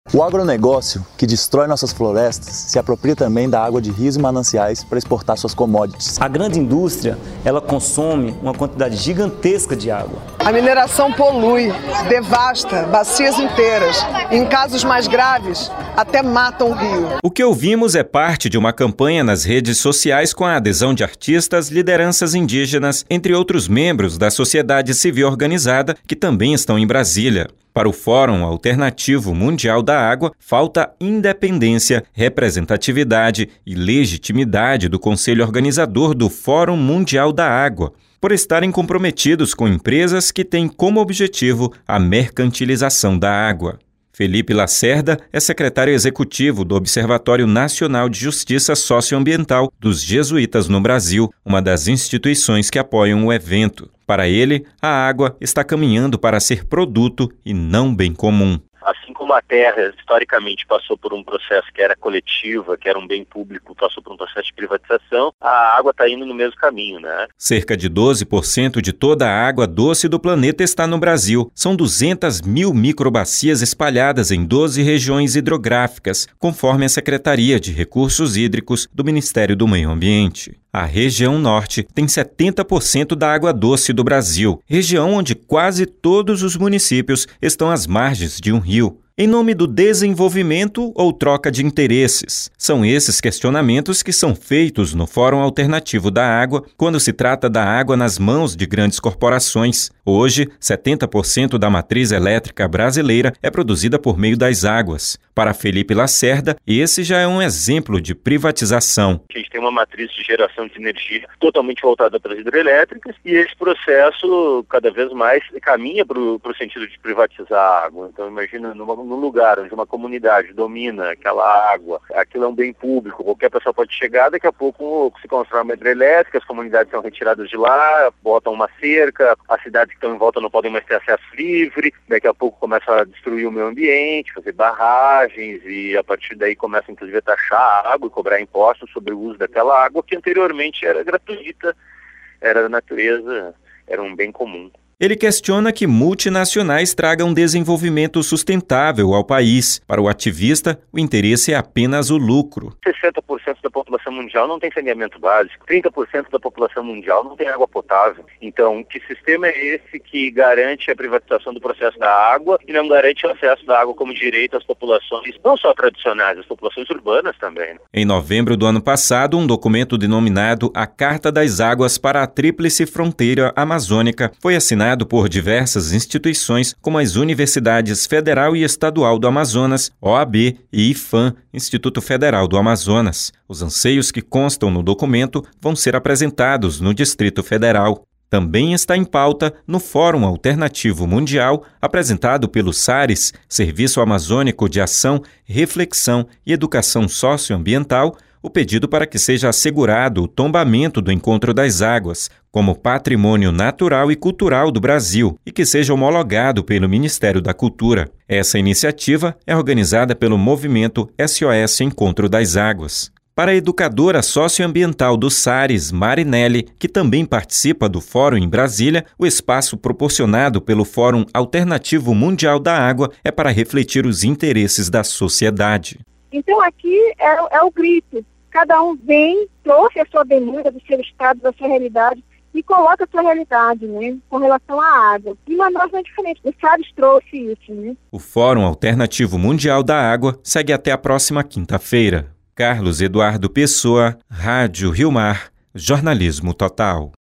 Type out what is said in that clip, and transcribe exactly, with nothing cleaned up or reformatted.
O agronegócio, que destrói nossas florestas, se apropria também da água de rios e mananciais para exportar suas commodities. A grande indústria, ela consome uma quantidade gigantesca de água. A mineração polui, devasta bacias inteiras e, em casos mais graves, até mata um rio. O que ouvimos é parte de uma campanha nas redes sociais com a adesão de artistas, lideranças indígenas, entre outros membros da sociedade civil organizada que também estão em Brasília. Para o Fórum Alternativo Mundial da Água, falta independência, representatividade e legitimidade do Conselho Organizador do Fórum Mundial da Água, por estarem comprometidos com empresas que têm como objetivo a mercantilização da água. Felipe Lacerda é secretário executivo do Observatório Nacional de Justiça Socioambiental dos Jesuítas no Brasil, uma das instituições que apoiam o evento. Para ele, a água está caminhando para ser produto e não bem comum. Assim como a terra, historicamente, passou por um processo que era coletiva, que era um bem público, passou por um processo de privatização, a água está indo no mesmo caminho, né? Cerca de doze por cento de toda a água doce do planeta está no Brasil. São duzentas mil microbacias espalhadas em doze regiões hidrográficas, conforme a Secretaria de Recursos Hídricos do Ministério do Meio Ambiente. A região norte tem setenta por cento da água doce do Brasil, região onde quase todos os municípios estão às margens de um rio. Em nome do desenvolvimento ou troca de interesses? São esses questionamentos que são feitos no Fórum Alternativo da Água quando se trata da água nas mãos de grandes corporações. Hoje, setenta por cento da matriz elétrica brasileira é produzida por meio das águas. Para Felipe Lacerda, esse já é um exemplo de privatização. A gente tem uma matriz de geração de energia totalmente voltada para as hidrelétricas e esse processo cada vez mais caminha para o sentido de privatizar a água. Então imagina numa, num lugar onde uma comunidade domina aquela água, aquilo é um bem público, qualquer pessoa pode chegar, daqui a pouco se constrói uma hidrelétrica, as comunidades são retiradas de lá, botam uma cerca, as cidades que estão em volta não podem mais ter acesso livre, daqui a pouco começa a destruir o meio ambiente, fazer barragens e a partir daí começa inclusive a taxar a água e cobrar impostos sobre o uso daquela água que anteriormente era gratuita, era da natureza, era um bem comum. Ele questiona que multinacionais tragam desenvolvimento sustentável ao país. Para o ativista, o interesse é apenas o lucro. sessenta por cento da população mundial não tem saneamento básico, trinta por cento da população mundial não tem água potável. Então, que sistema é esse que garante a privatização do processo da água e não garante o acesso da água como direito às populações, não só tradicionais, as populações urbanas também, né? Em novembro do ano passado, um documento denominado A Carta das Águas para a Tríplice Fronteira Amazônica foi assinado por diversas instituições, como as Universidades Federal e Estadual do Amazonas, O A B e IFAM, Instituto Federal do Amazonas. Os anseios que constam no documento vão ser apresentados no Distrito Federal. Também está em pauta no Fórum Alternativo Mundial, apresentado pelo SARES, Serviço Amazônico de Ação, Reflexão e Educação Socioambiental, o pedido para que seja assegurado o tombamento do Encontro das Águas como patrimônio natural e cultural do Brasil e que seja homologado pelo Ministério da Cultura. Essa iniciativa é organizada pelo movimento S O S Encontro das Águas. Para a educadora socioambiental do SARES, Marinelli, que também participa do Fórum em Brasília, o espaço proporcionado pelo Fórum Alternativo Mundial da Água é para refletir os interesses da sociedade. Então aqui é, é o grito. Cada um vem, trouxe a sua demanda do seu estado, da sua realidade e coloca a sua realidade, né, com relação à água. E Manaus não é diferente, o SARES trouxe isso, né? O Fórum Alternativo Mundial da Água segue até a próxima quinta-feira. Carlos Eduardo Pessoa, Rádio Rio Mar, Jornalismo Total.